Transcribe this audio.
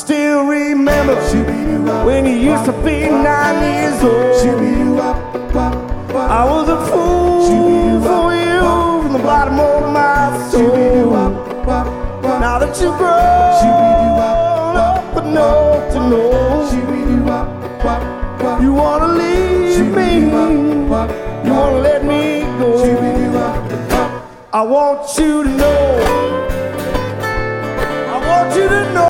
still remember when you used to be 9 years old. I was a fool for you from the bottom of my soul. Now that you've grown up enough to know you wanna leave me, you wanna let me go, I want you to know